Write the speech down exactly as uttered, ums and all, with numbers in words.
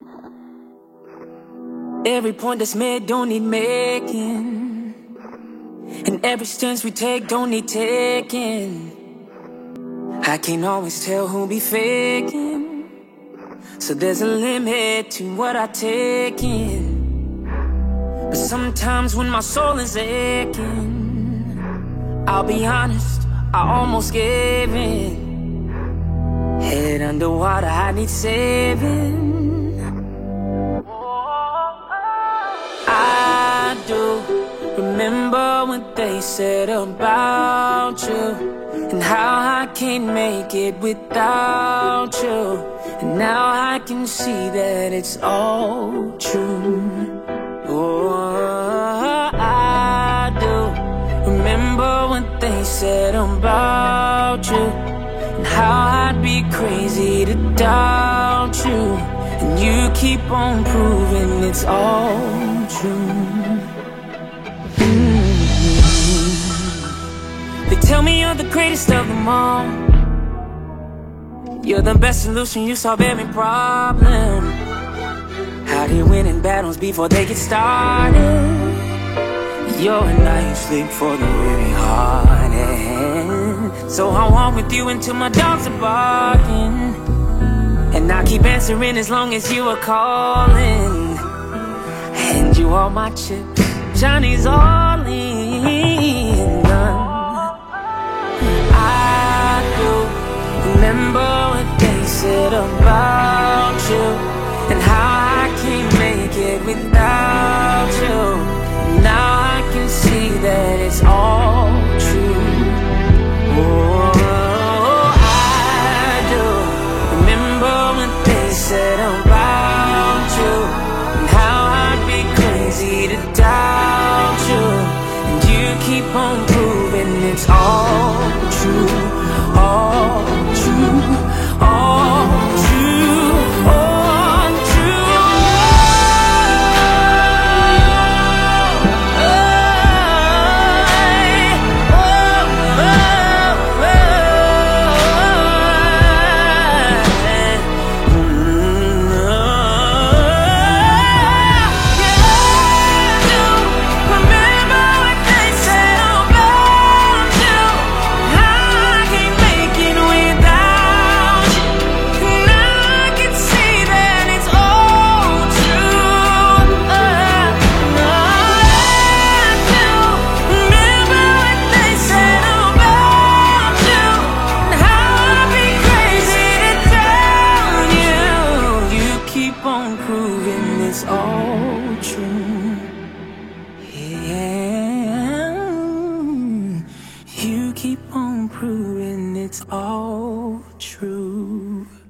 Every point that's made don't need making, and every stance we take don't need taking. I can't always tell who'll be faking, so there's a limit to what I take in. But sometimes when my soul is aching, I'll be honest, I almost gave in. Head underwater, I need saving. I do remember what they said about you, and how I can't make it without you. And now I can see that it's all true. Oh, I do remember what they said about you, and how I'd be crazy to doubt you. And you keep on proving it's all true. Mm-hmm. They tell me you're the greatest of them all. You're the best solution, you solve every problem. How do you win in battles before they get started? You're a night you sleep for the weary-hearted. So I'll walk with you until my dogs are barking, and I'll keep answering as long as you are calling. And you are my chips, Johnny's all in. I do remember what they said about you, and how I can't make it without you. Now I can see that it's all true. Oh, said about you, and how I'd be crazy to doubt you. And you keep on proving it's all true, all true, all true, all true. Oh, oh, oh, oh, proving it's all true. Yeah, you keep on proving it's all true.